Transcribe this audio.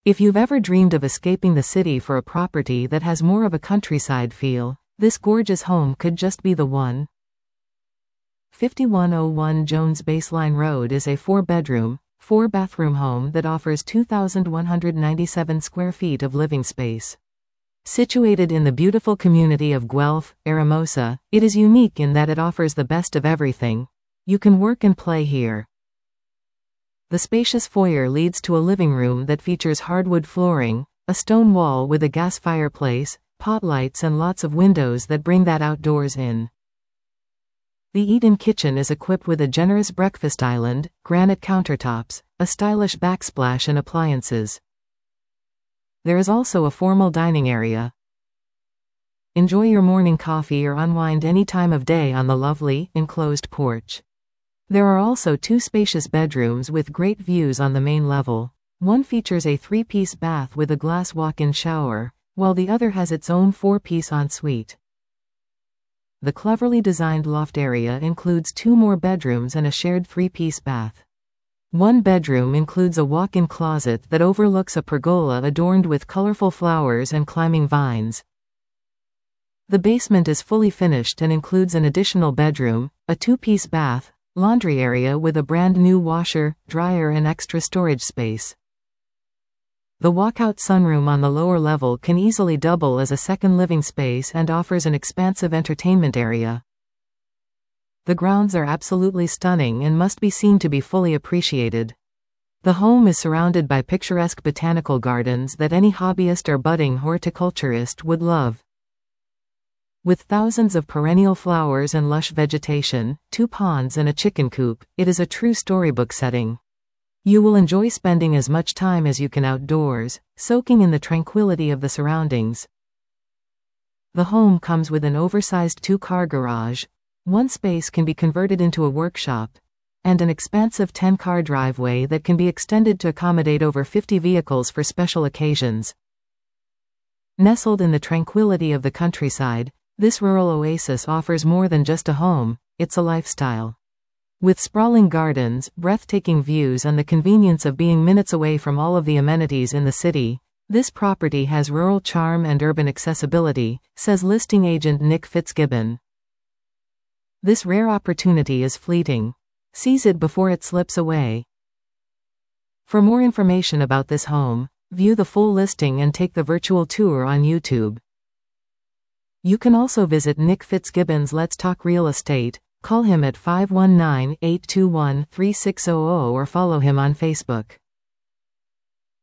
If you've ever dreamed of escaping the city for a property that has more of a countryside feel, this gorgeous home could just be the one. 5101 Jones Baseline Road is a 4-bedroom, 4-bathroom home that offers 2,197 square feet of living space. Situated in the beautiful community of Guelph, Eramosa, it is unique in that it offers the best of everything. You can work and play here. The spacious foyer leads to a living room that features hardwood flooring, a stone wall with a gas fireplace, pot lights and lots of windows that bring that outdoors in. The eat-in kitchen is equipped with a generous breakfast island, granite countertops, a stylish backsplash and appliances. There is also a formal dining area. Enjoy your morning coffee or unwind any time of day on the lovely, enclosed porch. There are also 2 spacious bedrooms with great views on the main level. One features a 3-piece bath with a glass walk-in shower, while the other has its own 4-piece ensuite. The cleverly designed loft area includes 2 more bedrooms and a shared 3-piece bath. One bedroom includes a walk-in closet that overlooks a pergola adorned with colorful flowers and climbing vines. The basement is fully finished and includes an additional bedroom, a 2-piece bath, laundry area with a brand new washer, dryer and extra storage space. The walkout sunroom on the lower level can easily double as a second living space and offers an expansive entertainment area. The grounds are absolutely stunning and must be seen to be fully appreciated. The home is surrounded by picturesque botanical gardens that any hobbyist or budding horticulturist would love. With thousands of perennial flowers and lush vegetation, 2 ponds and a chicken coop, it is a true storybook setting. You will enjoy spending as much time as you can outdoors, soaking in the tranquility of the surroundings. The home comes with an oversized 2-car garage. One space can be converted into a workshop, and an expansive 10-car driveway that can be extended to accommodate over 50 vehicles for special occasions. Nestled in the tranquility of the countryside, this rural oasis offers more than just a home, it's a lifestyle. With sprawling gardens, breathtaking views and the convenience of being minutes away from all of the amenities in the city, this property has rural charm and urban accessibility, says listing agent Nick Fitzgibbon. This rare opportunity is fleeting. Seize it before it slips away. For more information about this home, view the full listing and take the virtual tour on YouTube. You can also visit Nick Fitzgibbon's Let's Talk Real Estate, call him at 519-821-3600 or follow him on Facebook.